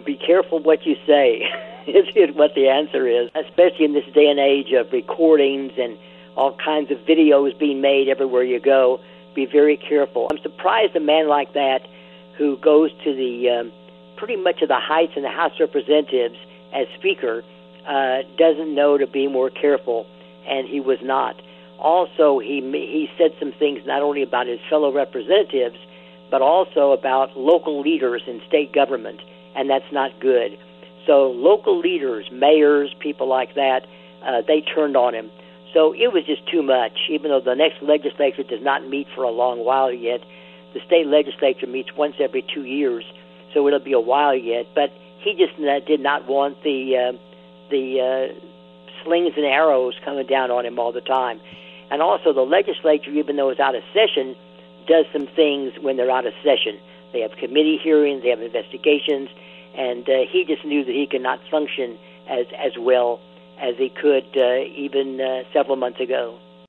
be careful what you say, is what the answer is, especially in this day and age of recordings and all kinds of videos being made everywhere you go. Be very careful. I'm surprised a man like that, who goes to the pretty much to the heights in the House of Representatives as Speaker, doesn't know to be more careful, and he was not. Also, he said some things not only about his fellow representatives, but also about local leaders in state government, and that's not good. So local leaders, mayors, people like that, they turned on him. So it was just too much, even though the next legislature does not meet for a long while yet. The state legislature meets once every 2 years, so it'll be a while yet. But he just did not want the slings and arrows coming down on him all the time. And also the legislature, even though it's out of session, does some things when they're out of session. They have committee hearings, they have investigations, and he just knew that he could not function as well as he could even several months ago.